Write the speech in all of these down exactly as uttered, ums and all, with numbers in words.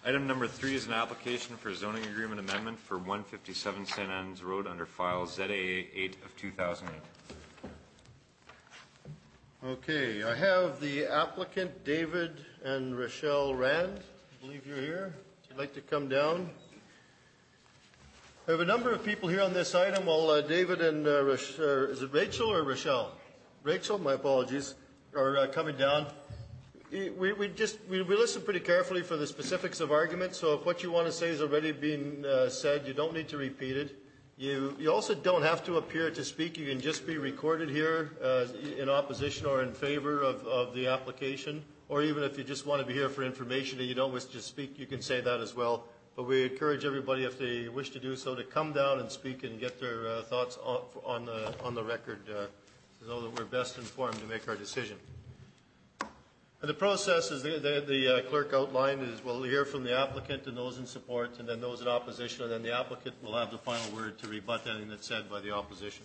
Item number three is an application for zoning agreement amendment for one fifty-seven Saint Anne's Road under file Z A eight of two thousand eight. Okay, I have the applicant, David and Rochelle Rand. I believe you're here. If you'd like to come down. I have a number of people here on this item. While uh, David and uh, Roch- uh, is it Rachel or Rochelle? Rachel, my apologies, are uh, coming down. We, we just we, we listen pretty carefully for the specifics of argument. So if what you want to say has already been uh, said, you don't need to repeat it. You you also don't have to appear to speak. You can just be recorded here uh, in opposition or in favor of, of the application. Or even if you just want to be here for information and you don't wish to speak, you can say that as well. But we encourage everybody, if they wish to do so, to come down and speak and get their uh, thoughts on, on the on the record, uh, so that we're best informed to make our decision. And the process, as the, the, the uh, clerk outlined, is we'll hear from the applicant and those in support, and then those in opposition, and then the applicant will have the final word to rebut anything that's said by the opposition.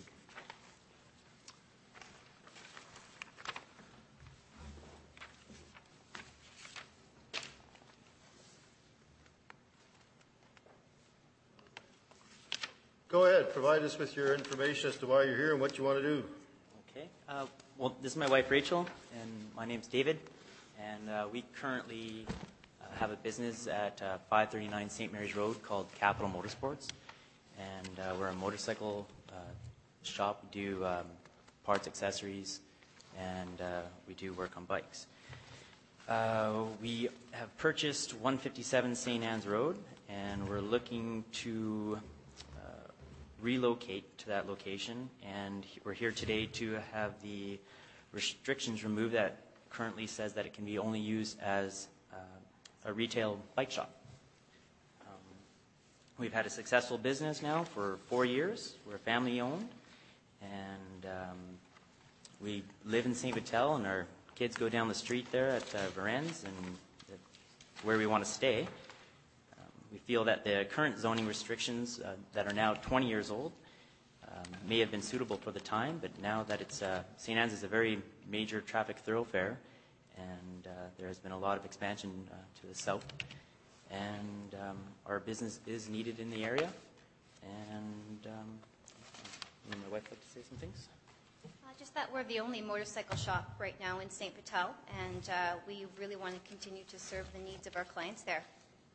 Go ahead. Provide us with your information as to why you're here and what you want to do. Okay. Uh, well, this is my wife, Rachel, and my name's David. And uh, we currently uh, have a business at uh, five thirty-nine Saint Mary's Road called Capital Motorsports. And uh, we're a motorcycle uh, shop. We do um, parts, accessories, and uh, we do work on bikes. Uh, we have purchased one fifty-seven Saint Anne's Road, and we're looking to relocate to that location, and we're here today to have the restrictions removed that currently says that it can be only used as uh, a retail bike shop. Um, we've had a successful business now for four years. We're family owned, and um, we live in Saint Vital, and our kids go down the street there at uh, Varennes, and that's where we want to stay. We feel that the current zoning restrictions uh, that are now twenty years old um, may have been suitable for the time, but now that it's uh, Saint Anne's is a very major traffic thoroughfare, and uh, there has been a lot of expansion uh, to the south, and um, our business is needed in the area. And um, would my wife like to say some things? Uh, just that we're the only motorcycle shop right now in Saint Vital, and uh, we really want to continue to serve the needs of our clients there.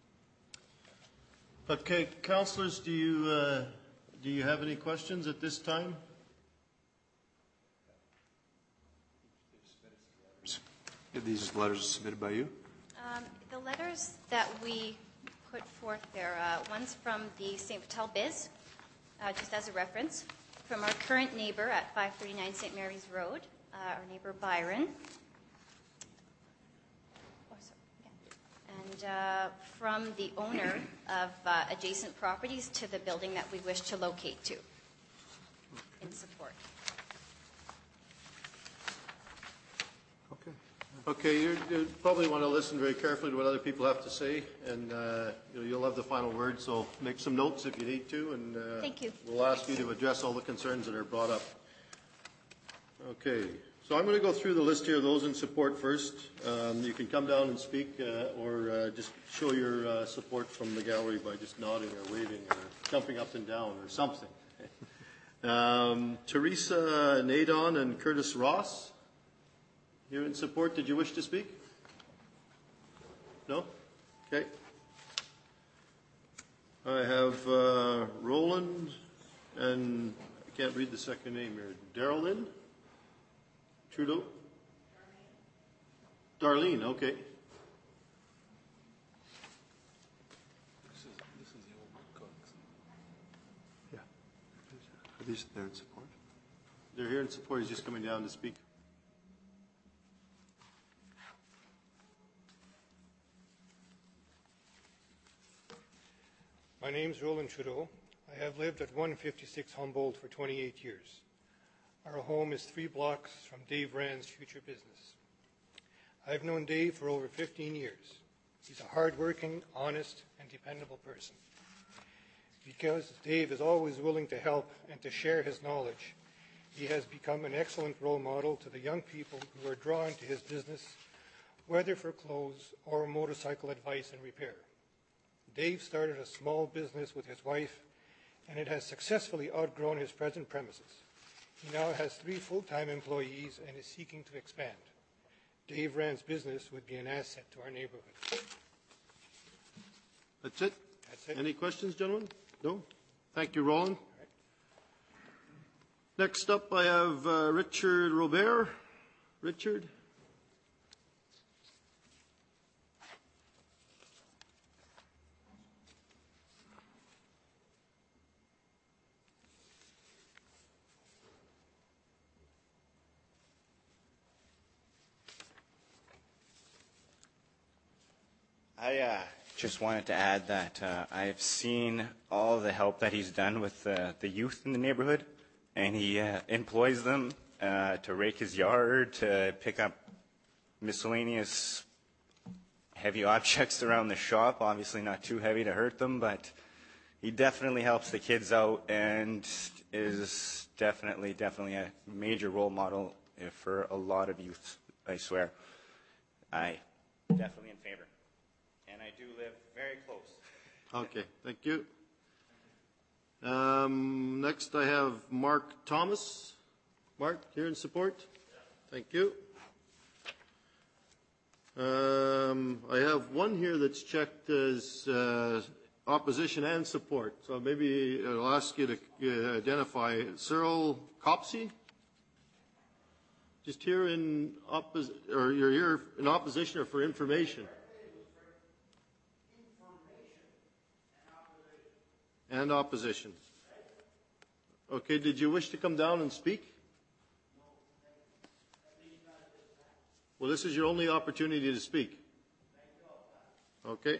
Okay, councillors, do you uh, do you have any questions at this time? Are these letters submitted by you? Um, the letters that we put forth there, uh, one's from the Saint Vital Biz, uh, just as a reference, from our current neighbor at five thirty-nine Saint Mary's Road, uh, our neighbor Byron. And uh, from the owner of uh, adjacent properties to the building that we wish to locate to in support. Okay. Okay, you, you probably want to listen very carefully to what other people have to say, and uh, you know, you'll have the final word, so make some notes if you need to, and uh, Thank you. We'll ask you to address all the concerns that are brought up. Okay. So I'm going to go through the list here, those in support first. Um, you can come down and speak uh, or uh, just show your uh, support from the gallery by just nodding or waving or jumping up and down or something. um, Teresa Nadon and Curtis Ross, you're in support. Did you wish to speak? No? Okay. I have uh, Roland and I can't read the second name here. Darrell Trudeau? Darlene, okay. This is, this is the old cooks. Yeah. Are these there in support? They're here in support. He's just coming down to speak. My name's Roland Trudeau. I have lived at one fifty-six Humboldt for twenty-eight years. Our home is three blocks from Dave Rand's future business. I've known Dave for over fifteen years. He's a hard-working, honest, and dependable person. Because Dave is always willing to help and to share his knowledge, he has become an excellent role model to the young people who are drawn to his business, whether for clothes or motorcycle advice and repair. Dave started a small business with his wife, and it has successfully outgrown his present premises. He now has three full-time employees and is seeking to expand. Dave Rand's business would be an asset to our neighborhood. That's it? That's it. Any questions, gentlemen? No? Thank you, Roland. Next up, I have uh, Richard Robert. Richard? I uh, just wanted to add that uh, I've seen all the help that he's done with uh, the youth in the neighborhood, and he uh, employs them uh, to rake his yard, to pick up miscellaneous heavy objects around the shop, obviously not too heavy to hurt them, but he definitely helps the kids out and is definitely, definitely a major role model for a lot of youth, I swear. I definitely in favor. And I do live very close. Okay, thank you. Um, next, I have Mark Thomas. Mark, here in support? Thank you. Um, I have one here that's checked as uh, opposition and support. So maybe I'll ask you to uh, identify Cyril Copsey. Just here in oppos, or you're here in opposition or for information? And opposition. Okay, did you wish to come down and speak? Well, this is your only opportunity to speak. Okay.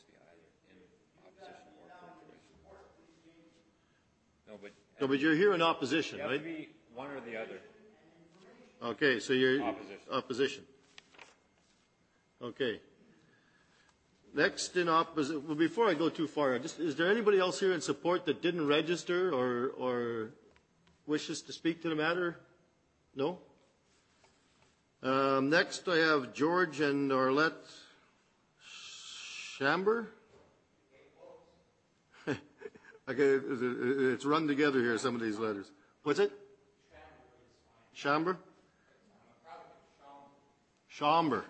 No, but No, but you're here in opposition, you have right? to be one or the other. Okay, so you're Opposition. opposition. Okay. Next in opposition, well, before I go too far, just, is there anybody else here in support that didn't register or, or wishes to speak to the matter? No? Um, next I have George and Arlette Chamber. Okay, it's run together here, some of these letters. What's it? Chamber? Chamber.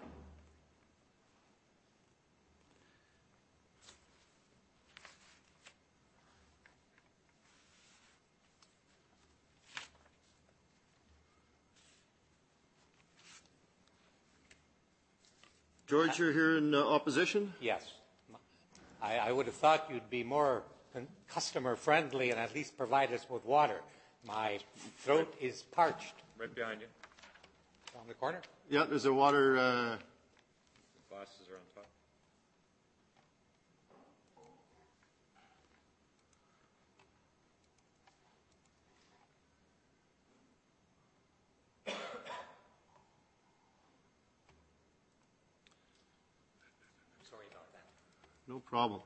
George, you're here in uh, opposition? Yes. I, I would have thought you'd be more customer friendly and at least provide us with water. My throat is parched. Right behind you. Down the corner? Yeah, there's a water. Uh, Glasses are on top. Sorry about that. no problem.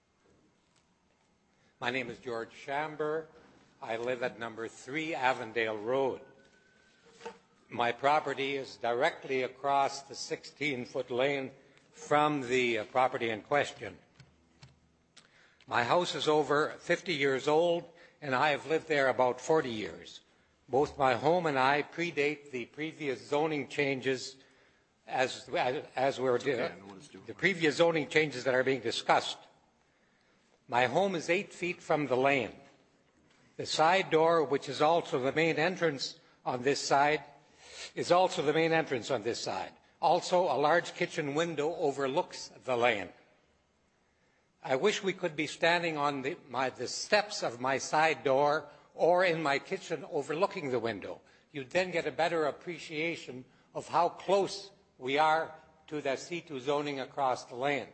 My name is George Chamber. I live at number three Avondale Road. My property is directly across the sixteen-foot lane from the uh, property in question. My house is over fifty years old, and I have lived there about forty years. Both my home and I predate the previous zoning changes as, as, as we're uh, the previous zoning changes that are being discussed. My home is eight feet from the lane. The side door, which is also the main entrance on this side, is also the main entrance on this side. Also, a large kitchen window overlooks the lane. I wish we could be standing on the, my, the steps of my side door or in my kitchen overlooking the window. You'd then get a better appreciation of how close we are to the C two zoning across the lane.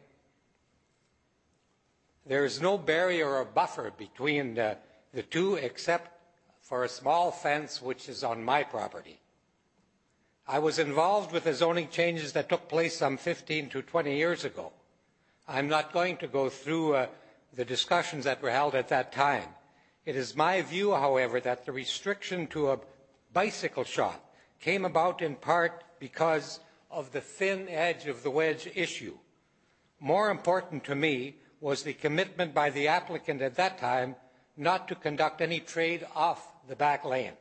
There is no barrier or buffer between the, the two except for a small fence which is on my property. I was involved with the zoning changes that took place some fifteen to twenty years ago. I'm not going to go through uh, the discussions that were held at that time. It is my view, however, that the restriction to a bicycle shop came about in part because of the thin edge of the wedge issue. More important to me was the commitment by the applicant at that time not to conduct any trade off the back lane.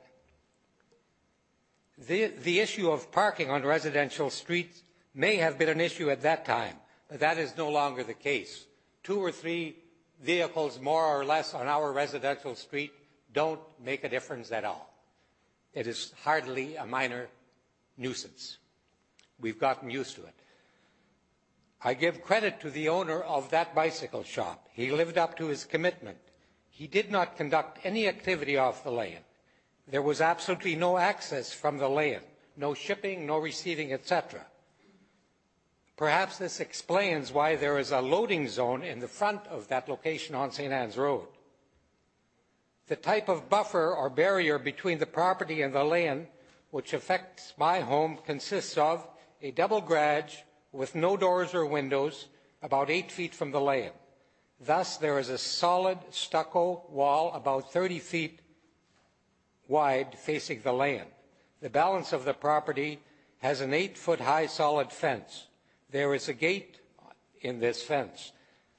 The, the issue of parking on residential streets may have been an issue at that time, but that is no longer the case. Two or three vehicles more or less on our residential street don't make a difference at all. It is hardly a minor nuisance. We've gotten used to it. I give credit to the owner of that bicycle shop. He lived up to his commitment. He did not conduct any activity off the lane. There was absolutely no access from the lane, no shipping, no receiving, et cetera. Perhaps this explains why there is a loading zone in the front of that location on Saint Anne's Road. The type of buffer or barrier between the property and the lane which affects my home consists of a double garage with no doors or windows about eight feet from the lane. Thus, there is a solid stucco wall about thirty feet wide facing the lane. The balance of the property has an eight-foot-high solid fence. There is a gate in this fence.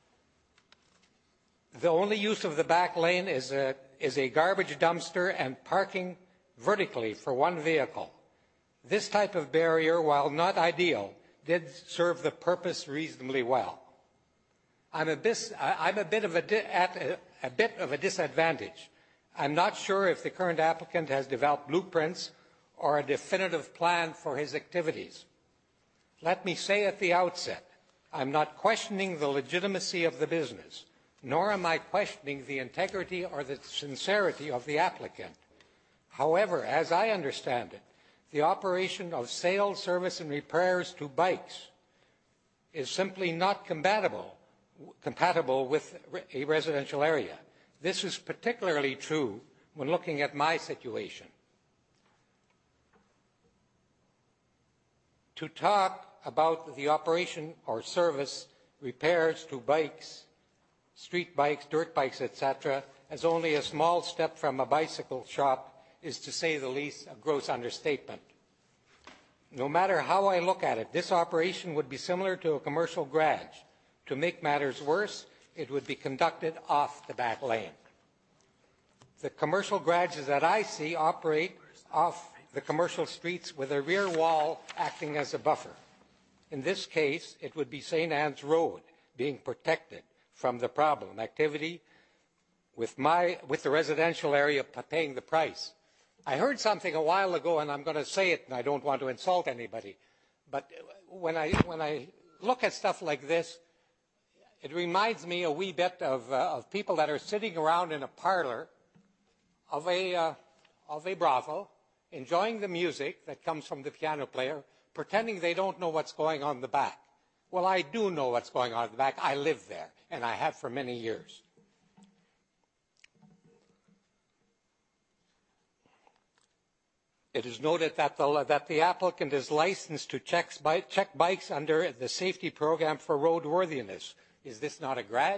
The only use of the back lane is a, is a garbage dumpster and parking vertically for one vehicle. This type of barrier, while not ideal, did serve the purpose reasonably well. I'm a, bis, I'm a bit of a, di, at a, a bit of a disadvantage. I'm not sure if the current applicant has developed blueprints or a definitive plan for his activities. Let me say at the outset, I'm not questioning the legitimacy of the business, nor am I questioning the integrity or the sincerity of the applicant. However, as I understand it, the operation of sales, service, and repairs to bikes is simply not compatible, compatible with a residential area. This is particularly true when looking at my situation. To talk about the operation or service repairs to bikes, street bikes, dirt bikes, et cetera, as only a small step from a bicycle shop is, to say the least, a gross understatement. No matter how I look at it, this operation would be similar to a commercial garage. To make matters worse, it would be conducted off the back lane. The commercial garages that I see operate off the commercial streets with a rear wall acting as a buffer. In this case, it would be Saint Anne's Road being protected from the problem activity, with, my, with the residential area paying the price. I heard something a while ago, and I'm going to say it, and I don't want to insult anybody, but when I, when I look at stuff like this, it reminds me a wee bit of, uh, of people that are sitting around in a parlor of a, uh, of a brothel, enjoying the music that comes from the piano player, pretending they don't know what's going on in the back. Well, I do know what's going on in the back. I live there, and I have for many years. It is noted that the, that the applicant is licensed to check, check bikes under the safety program for roadworthiness. Is this not a garage?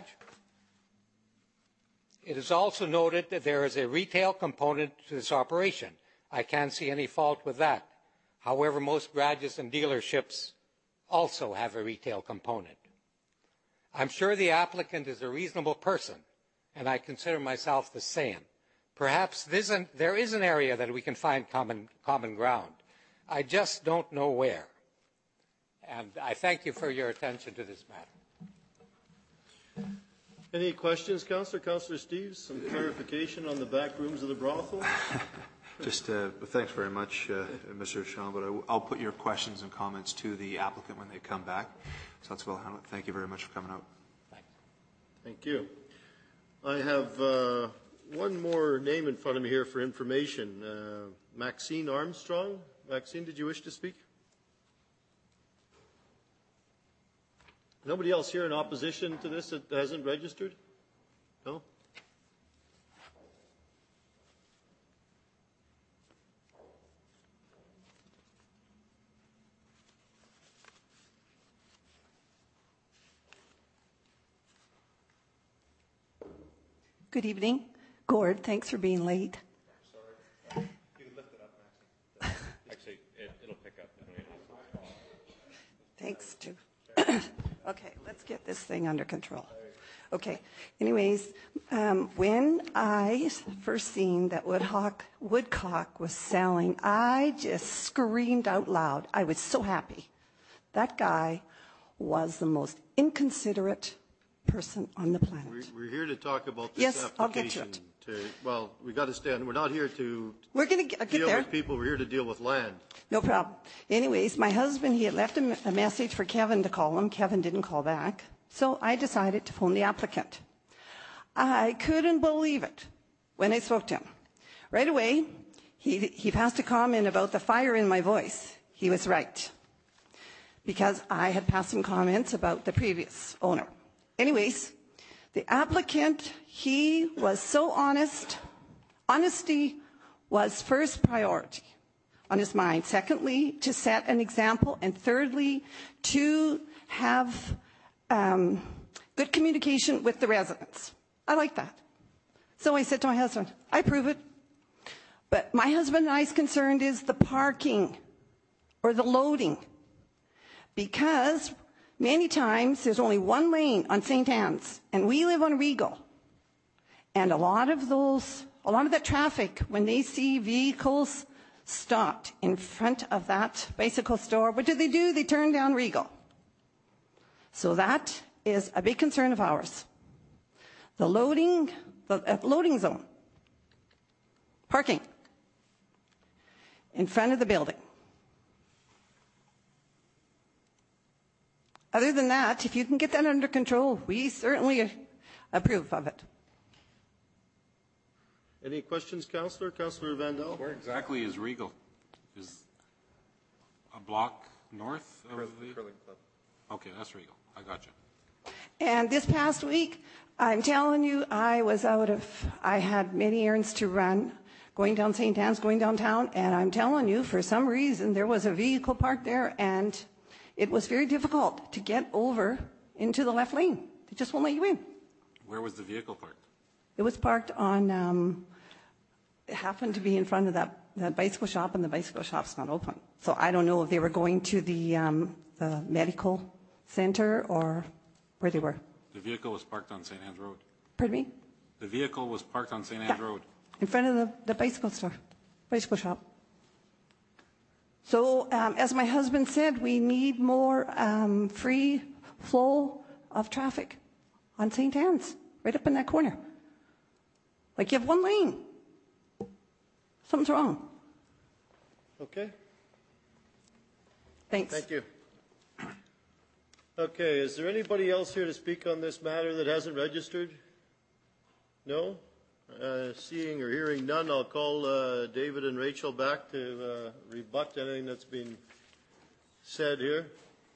It is also noted that there is a retail component to this operation. I can't see any fault with that. However, most garages and dealerships also have a retail component. I'm sure the applicant is a reasonable person, and I consider myself the same. Perhaps this an, there is an area that we can find common, common ground. I just don't know where. And I thank you for your attention to this matter. Any questions, Councillor? Councillor Steeves, some clarification on the back rooms of the brothel? Just uh, thanks very much, uh, Mister Chambre. But I'll put your questions and comments to the applicant when they come back. So that's well handled. Thank you very much for coming out. Thanks. Thank you. I have uh, one more name in front of me here for information. Uh, Maxine Armstrong. Maxine, did you wish to speak? Nobody else here in opposition to this that hasn't registered? No? Good evening. Gord, thanks for being late. Sorry. You can lift it up, Maxine. Actually, it, it'll pick up. Thanks, too. Okay, let's get this thing under control. Okay. Anyways, um, when I first seen that Woodhawk, Woodcock was selling, I just screamed out loud. I was so happy. That guy was the most inconsiderate person on the planet. We're, we're here to talk about this Yes, application. I'll get to it. To, well, we got to stand. We're not here to We're going to get deal there. with people. We're here to deal with land. No problem. Anyways, my husband, he had left a, a message for Kevin to call him. Kevin didn't call back. So I decided to phone the applicant. I couldn't believe it when I spoke to him. Right away, he, he passed a comment about the fire in my voice. He was right, because I had passed some comments about the previous owner. Anyways, the applicant, he was so honest. Honesty was first priority on his mind. Secondly, to set an example. And thirdly, to have um, good communication with the residents. I like that. So I said to my husband, I approve it. But my husband and I's concern is the parking or the loading. Because many times there's only one lane on Saint Anne's, and we live on Regal. And a lot of those, a lot of that traffic, when they see vehicles stopped in front of that bicycle store, what do they do? They turn down Regal. So that is a big concern of ours. The loading, the uh, loading zone, parking in front of the building. Other than that, if you can get that under control, we certainly approve of it. Any questions, Councillor? Councillor Vandal? Where exactly is Regal? Is a block north of the... Curling Club. Okay, that's Regal. I got you. And this past week, I'm telling you, I was out of, I had many errands to run, going down Saint Anne's, going downtown, and I'm telling you, for some reason, there was a vehicle parked there, and it was very difficult to get over into the left lane. They just won't let you in. Where was the vehicle parked? It was parked on, um, it happened to be in front of that, that bicycle shop, and the bicycle shop's not open. So I don't know if they were going to the, um, the medical center or where they were. The vehicle was parked on Saint Anne's Road. Pardon me? The vehicle was parked on Saint Anne's Yeah. Road. In front of the, the bicycle store, bicycle shop. So, um, as my husband said, we need more um, free flow of traffic on Saint Anne's, right up in that corner. Like you have one lane. Something's wrong. Okay. Thanks. Thank you. Okay, is there anybody else here to speak on this matter that hasn't registered? No? Uh, seeing or hearing none, I'll call uh, David and Rachel back to uh, rebut anything that's been said here.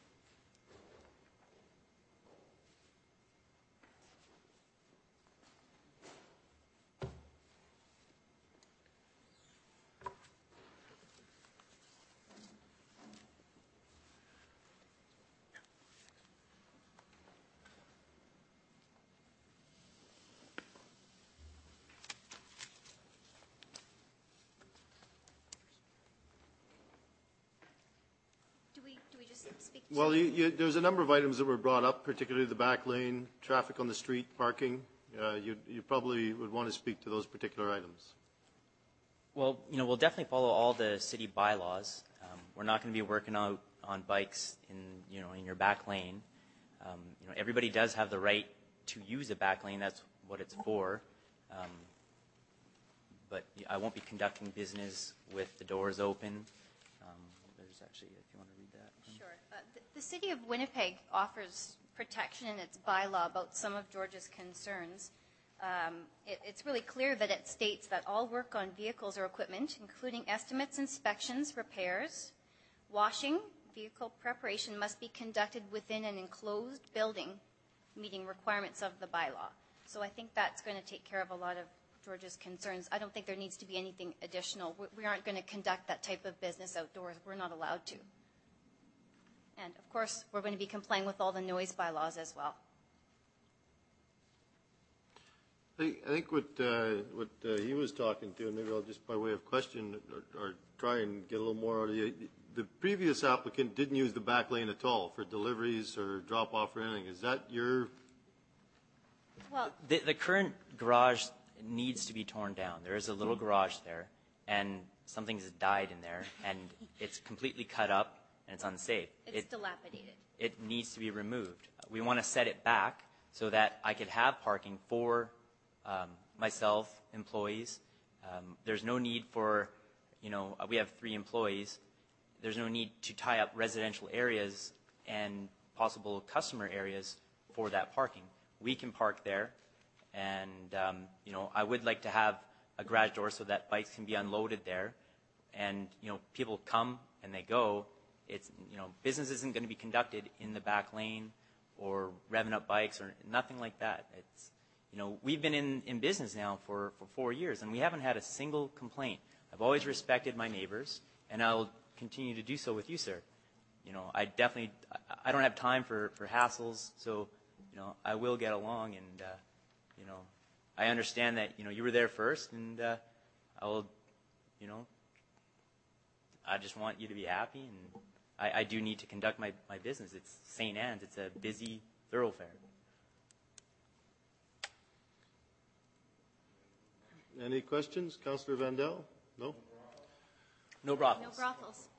Do we, do we just speak to? Well, you, you, there's a number of items that were brought up, particularly the back lane, traffic on the street, parking. Uh, you, you probably would want to speak to those particular items. Well, you know, we'll definitely follow all the city bylaws. Um, we're not going to be working out on bikes in, you know, in your back lane. Um, you know, everybody does have the right to use a back lane. That's what it's for. Um, but I won't be conducting business with the doors open. Um, there's actually, if you want to read that. Sure. Uh, the, the City of Winnipeg offers protection in its bylaw about some of George's concerns. Um, it, it's really clear that it states that all work on vehicles or equipment, including estimates, inspections, repairs, washing, vehicle preparation, must be conducted within an enclosed building, meeting requirements of the bylaw. So I think that's going to take care of a lot of George's concerns. I don't think there needs to be anything additional. We, we aren't going to conduct that type of business outdoors. We're not allowed to. And, of course, we're going to be complying with all the noise bylaws as well. I think, I think what, uh, what uh, he was talking to, and maybe I'll just by way of question or, or try and get a little more out of you, the previous applicant didn't use the back lane at all for deliveries or drop-off or anything. Is that your Well, The, the current garage needs to be torn down. There is a little garage there, and something's died in there, and it's completely cut up, and it's unsafe. it's It, dilapidated. it needs to be removed. We want to set it back so that I could have parking for um, myself, employees. Um, there's no need for, you know, we have three employees. There's no need to tie up residential areas and possible customer areas for that parking. We can park there, and, um, you know, I would like to have a garage door so that bikes can be unloaded there, and, you know, people come and they go. It's, you know, business isn't going to be conducted in the back lane or revving up bikes or nothing like that. It's, you know, we've been in, in business now for, for four years, and we haven't had a single complaint. I've always respected my neighbors, and I'll continue to do so with you, sir. You know, I definitely, I, I don't have time for, for hassles, so, you know, I will get along, and, uh, you know, I understand that, you know, you were there first, and uh, I will, you know, I just want you to be happy, and I, I do need to conduct my, my business. It's Saint Anne's. It's a busy thoroughfare. Any questions? Councillor Vandal? No? No brothels. No brothels.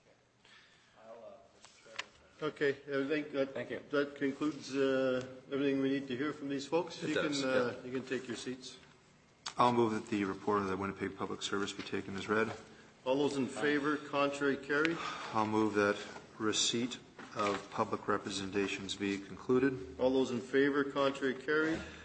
Okay, I think that, Thank you. that concludes uh, everything we need to hear from these folks. It You does, can, uh, yeah. you can take your seats. I'll move that the report of the Winnipeg Public Service be taken as read. All those in favor, contrary, carried. I'll move that receipt of public representations be concluded. All those in favor, contrary, carried.